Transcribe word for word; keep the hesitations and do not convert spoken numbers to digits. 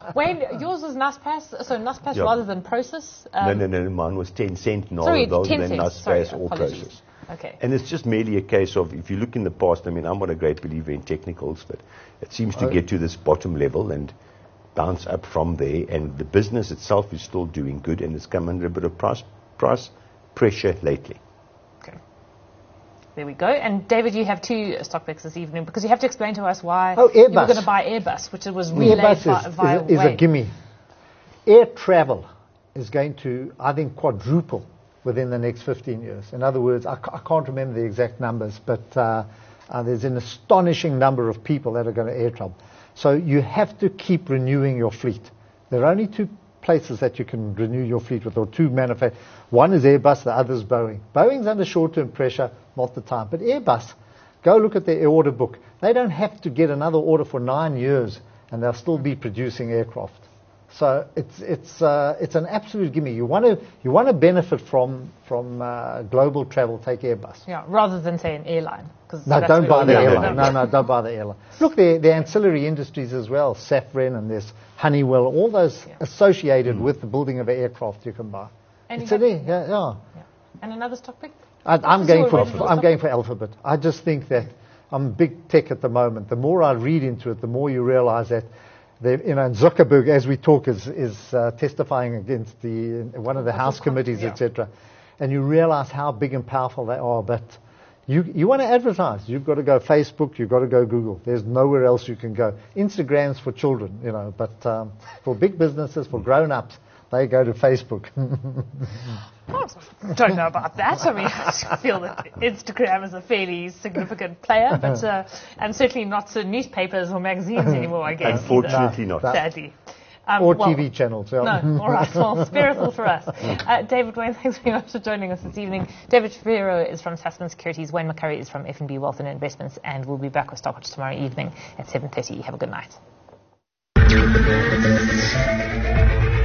Wayne, yours was Naspers, so Naspers Yeah. rather than Prosus? Um, no, no, no, mine was ten cent, no, sorry, those ten than cents. Sorry, Naspers or apologies. Prosus. Okay. And it's just merely a case of, if you look in the past, I mean, I'm not a great believer in technicals, but it seems to get to this bottom level and bounce up from there, and the business itself is still doing good, and it's come under a bit of price, price pressure lately. Okay. There we go. And David, you have two stock picks this evening, because you have to explain to us why Oh, you were Airbus. going to buy Airbus, which was relayed Airbus vi- is, via is, a, is a Wayne. gimme. Air travel is going to, I think, quadruple within the next fifteen years. In other words, I, ca- I can't remember the exact numbers, but uh, uh, there's an astonishing number of people that are going to air travel. So you have to keep renewing your fleet. There are only two places that you can renew your fleet with, or two manufacturers. One is Airbus, the other is Boeing. Boeing's under short-term pressure, not the time. But Airbus, go look at their order book. They don't have to get another order for nine years, and they'll still be producing aircraft. So it's it's uh, it's an absolute gimme. You want to you want to benefit from from uh, global travel. Take Airbus. Yeah, rather than, say, an airline. No, that's don't buy the no, airline. no, No, no, don't buy the airline. Look, the the ancillary industries as well. Safran and there's Honeywell. All those Yeah. associated mm. with the building of an aircraft you can buy. And It's you a, have- yeah, yeah. Yeah. And another stock pick? I, I'm is going your for original I'm stock going pick? for Alphabet. I just think that I'm big tech at the moment. The more I read into it, the more you realize that. They, you know, Zuckerberg, as we talk, is, is uh, testifying against the one of the House committees, yeah. et cetera. And you realize how big and powerful they are. But you you want to advertise, you've got to go Facebook, you've got to go Google. There's nowhere else you can go. Instagram's for children, you know, but um, for big businesses, for grown-ups, they go to Facebook. I don't know about that. I mean, I feel that Instagram is a fairly significant player, but uh, and certainly not to newspapers or magazines anymore, I guess. Unfortunately either, not. Sadly. Um, or well, T V channels. Yeah. No, all right. Well, spherical for us. Uh, David Wayne, thanks very much for joining us this evening. David Shapiro is from Sasfin Securities. Wayne McCurry is from F and B Wealth and Investments, and we'll be back with Stockwatch tomorrow evening at seven thirty. Have a good night.